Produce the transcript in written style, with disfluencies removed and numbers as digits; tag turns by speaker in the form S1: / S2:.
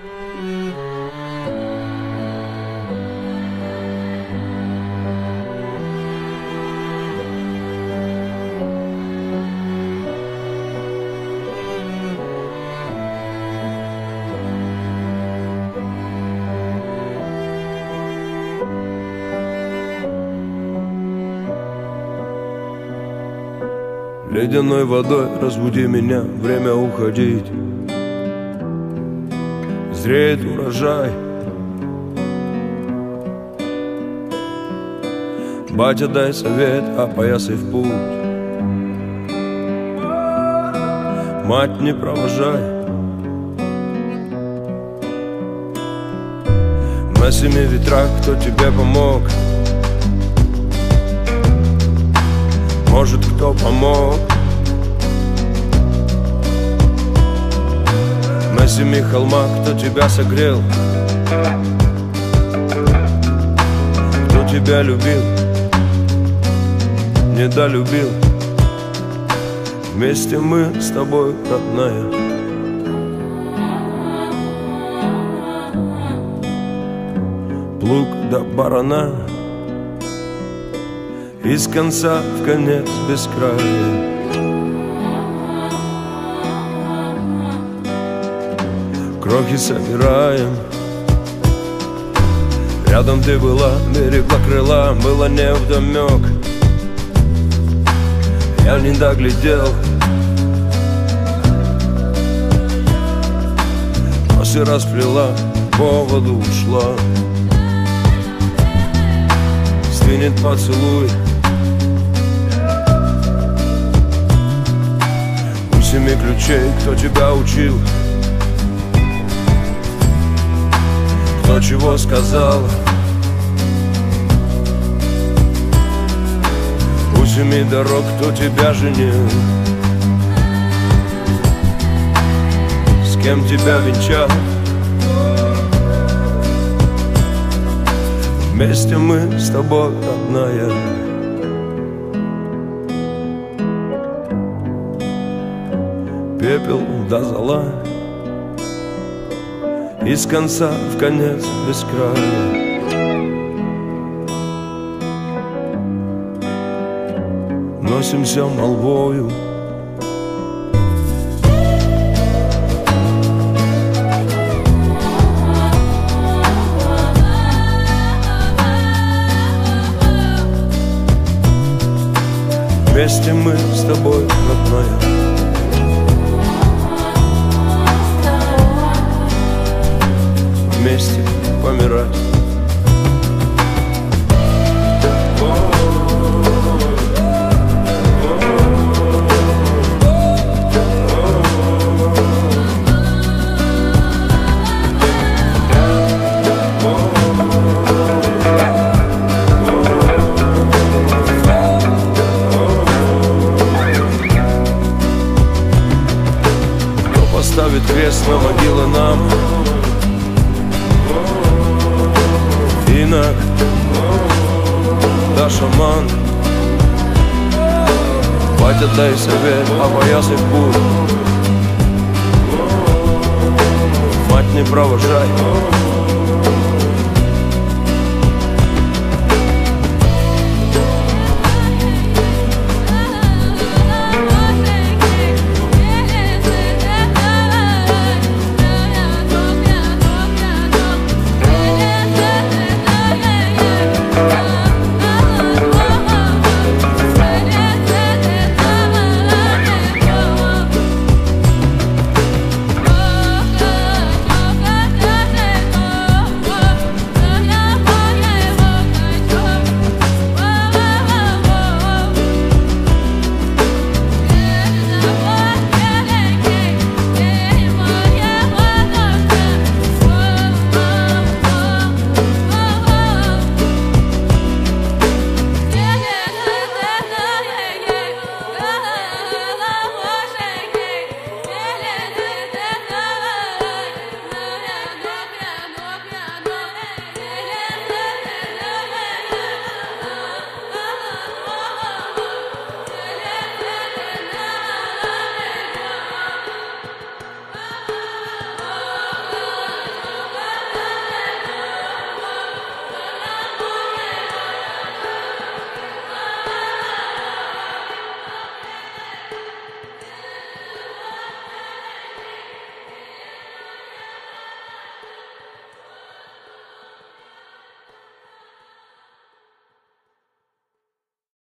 S1: Ледяной водой разбуди меня, время уходить. Зреет урожай. Батя, дай совет, опоясай в путь. Мать, не провожай. На 7 ветрах кто тебе помог? Может, кто помог? На 7 холмах кто тебя согрел? Кто тебя любил? Недолюбил. Вместе мы с тобой, родная. Плуг до барана, из конца в конец без края. Крохи собираем. Рядом ты была, берегла крыла, было невдомек. Я не доглядел. Косы расплела, по воду ушла. Стынет поцелуй. У 7 ключей кто тебя учил? Кто чего сказал? У 7 дорог кто тебя женил? С кем тебя венчал? Вместе мы с тобой, родная. Пепел до зола, из конца в конец без края. Носимся молвою. Вместе мы с тобой, родная. Вместе помирать. Кто поставит крест на могилы нам? Инок, да шаман. Батя, дай совет, опоясай в путь. Мать, не провожай.